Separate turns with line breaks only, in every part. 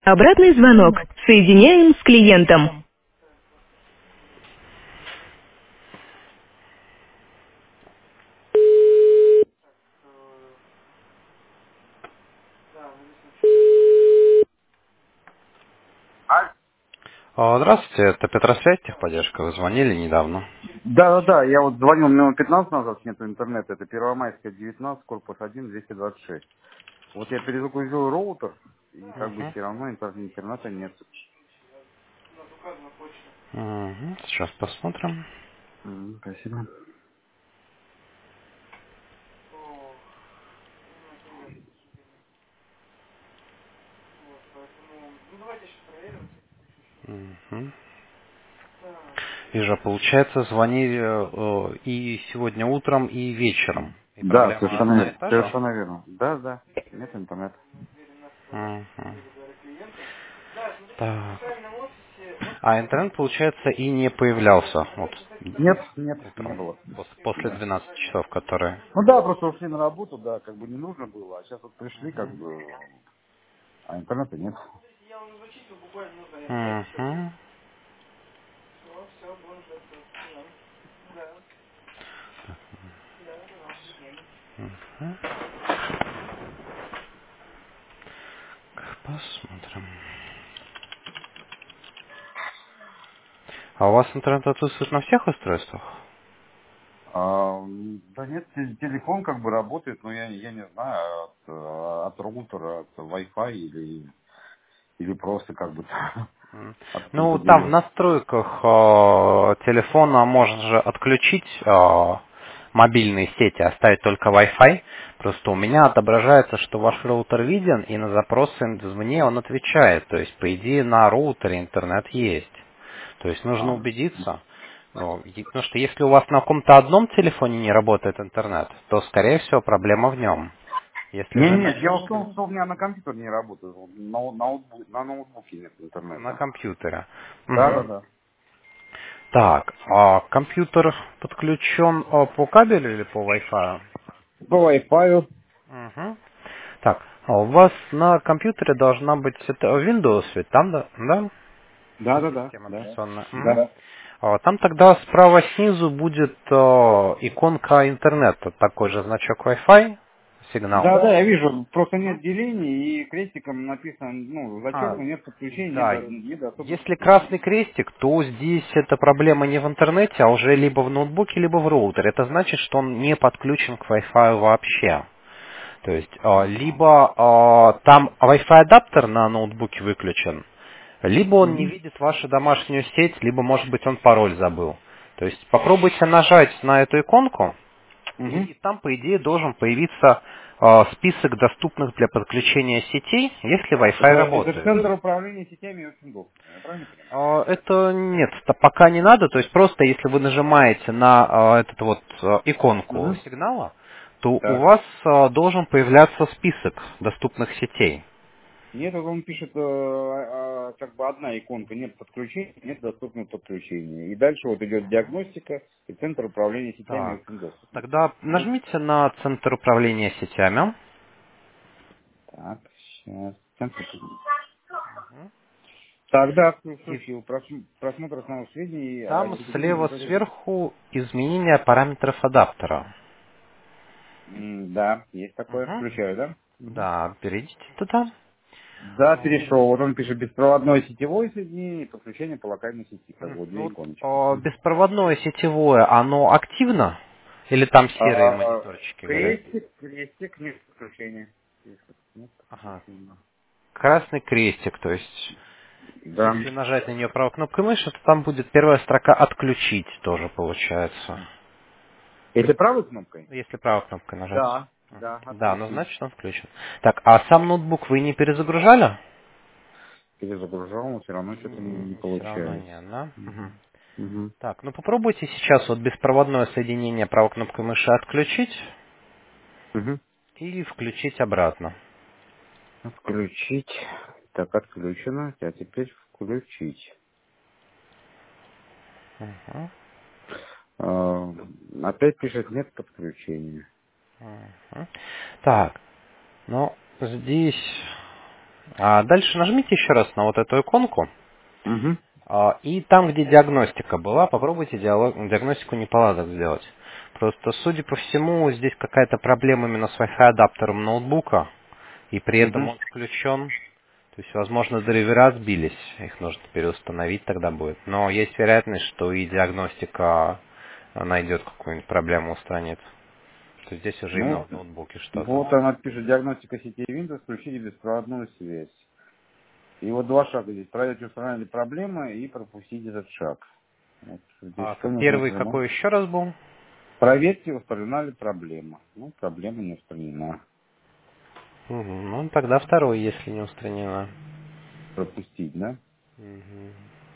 Обратный звонок. Соединяем с клиентом.
Здравствуйте, это Петросвязь, техподдержка. Вы звонили недавно.
Да, я вот звонил минут 15 назад, нет интернета, это Первомайская, 19, корпус 1, 226. Вот я перезагрузил роутер, и как бы
Угу.
все равно интернета нет.
Угу. Сейчас посмотрим.
Спасибо.
Угу. Вижу, получается, звонили и сегодня утром, и вечером. И
Да,
проблема одна
совершенно,
и та же?
совершенно верно. Да, нет интернета.
Угу. Так. А интернет, получается, и не появлялся вот
Нет, не
утром,
было.
после
Да.
12 часов, которые...
Ну да, просто ушли на работу, да, как бы не нужно было, а сейчас вот пришли, как бы, а интернета нет.
Угу. Посмотрим. А у вас интернет отсутствует на всех устройствах?
Да нет, телефон как бы работает, но я не знаю, от роутера, от Wi-Fi или просто как бы откуда
Ну, там в
берет.
настройках телефона можно же отключить мобильные сети, оставить только Wi-Fi. Просто у меня отображается, что ваш роутер виден, и на запросы извне он отвечает. То есть, по идее, на роутере интернет есть. То есть, нужно
А.
убедиться. Ну, потому что если у вас на каком-то одном телефоне не работает интернет, то, скорее всего, проблема в нем. Если же
Нет, дело в том, что у меня на компьютере не работает, на ноутбуке нет
на
интернета.
компьютере.
Да,
Мгм.
да.
Так, а компьютер подключен по кабелю или по Wi-Fi?
По Wi-Fi.
Мгм. Так, а у вас на компьютере должна быть это Windows, ведь там, да? Да? Система
Да.
операционная. Мгм.
Да.
Там тогда справа снизу будет иконка интернета, такой же значок Wi-Fi, сигнал.
Да, я вижу, просто нет делений, и крестиком написано, ну,
А,
зачеркнуто, нет подключения,
да,
нет доступа к
если
подключению.
красный крестик, то здесь эта проблема не в интернете, а уже либо в ноутбуке, либо в роутере. Это значит, что он не подключен к Wi-Fi вообще. То есть,
Ага.
либо там Wi-Fi адаптер на ноутбуке выключен, либо он не видит вашу домашнюю сеть, либо, может быть, он пароль забыл. То есть, попробуйте нажать на эту иконку,
Мгм.
и там, по идее, должен появиться список доступных для подключения сетей, если Wi-Fi
Это
работает.
центр управления сетями очень долго, я правильно понимаю?
Это нет, пока не надо. То есть просто если вы нажимаете на этот вот иконку
Мгм.
сигнала, то у
Так.
вас должен появляться список доступных сетей.
Нет, вот он пишет, как бы одна иконка, нет подключения, нет доступного подключения. И дальше вот идет диагностика и центр управления сетями
Так,
очень доступен.
тогда нажмите на центр управления сетями.
Так, сейчас. Так, да,
И
включил просмотр основных сведений о
там слева
сети.
сверху изменение параметров адаптера.
Да, есть такое.
Мгм.
Включаю, да?
Да, перейдите туда.
Да, перешел. Вот он пишет беспроводное сетевое соединение и подключение по локальной сети. Как бы вот
Ну
две
вот,
иконочки.
беспроводное сетевое, оно активно? Или там серые мониторчики горят?
Крестик, нет подключения. Нет
Ага.
подключения.
Красный крестик, то есть
Да.
если нажать на нее правой кнопкой мыши, то там будет первая строка «Отключить» тоже получается.
Это правой кнопкой?
Если правой кнопкой нажать.
Да,
Да, ну
отключить.
значит он включен. Так, а сам ноутбук вы не перезагружали?
Перезагружал, но все равно что-то не
Все равно
получается.
нет, да? Мгм.
Мгм.
Так, ну попробуйте сейчас вот беспроводное соединение правой кнопкой мыши отключить
Мгм.
и включить обратно.
Включить. Так, отключено. А теперь включить.
Мгм.
А, Опять пишет нет подключения.
Мгм. Так, ну здесь Дальше нажмите еще раз на вот эту иконку.
Угу.
И там, где диагностика была, попробуйте диагностику неполадок сделать. Просто, судя по всему, здесь какая-то проблема именно с Wi-Fi адаптером ноутбука, и при этом
Угу.
он включен. То есть, возможно, драйвера сбились, их нужно переустановить тогда будет. Но есть вероятность, что и диагностика найдет какую-нибудь проблему, устранит. То есть здесь уже именно
Ну,
в ноутбуке что-то.
вот она пишет, диагностика сети Windows, включите беспроводную связь. И вот два шага здесь. Проверьте, устранили проблемы и пропустить этот шаг. Вот здесь что нужно
Первый
сделать?
какой еще раз был?
Проверьте, устранена ли проблема. Ну, проблема не устранена.
Ну, тогда второй, если не устранена.
Пропустить, да?
Мгм.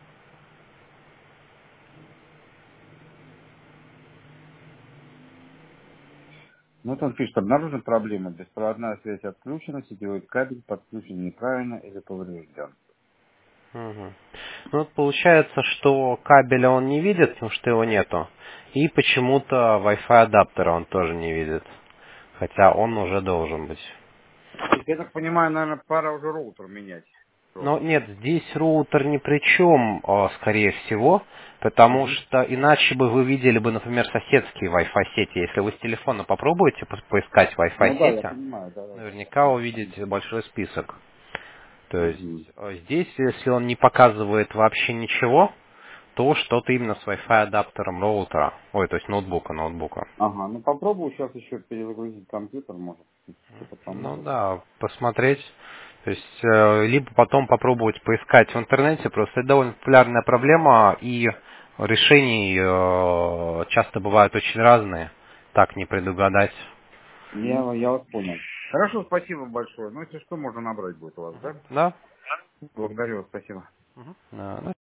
Ну, вот он пишет, обнаружена проблема. Беспроводная связь отключена, сетевой кабель подключен неправильно или поврежден.
Мгм. Ну, вот получается, что кабеля он не видит, потому что его нету. И почему-то Wi-Fi адаптера он тоже не видит. Хотя он уже должен быть.
Я так понимаю, наверное, пора уже роутер менять.
Но нет, здесь роутер ни при чем, скорее всего, потому
Угу.
что иначе бы вы видели бы, например, соседские Wi-Fi сети. Если вы с телефона попробуете поискать
Ну
Wi-Fi
да, я
сети,
понимаю, да, да,
наверняка
да.
увидите большой список. То есть
Угу.
здесь, если он не показывает вообще ничего, то что-то именно с Wi-Fi адаптером роутера. Ой, то есть ноутбука.
Ага, ну попробую сейчас еще перезагрузить компьютер, может, что-то
Ну
поможет.
да, посмотреть. То есть, либо потом попробовать поискать в интернете. Просто это довольно популярная проблема, и решений часто бывают очень разные. Так не предугадать.
Я вас понял. Хорошо, спасибо большое. Ну, если что, можно набрать будет у вас, да?
Да?
Благодарю вас, спасибо.
Ну,